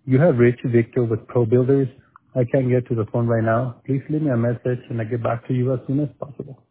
You have reached Victor with Pro Builders. I can't get to the phone right now. Please leave me a message and I'll get back to you as soon as possible.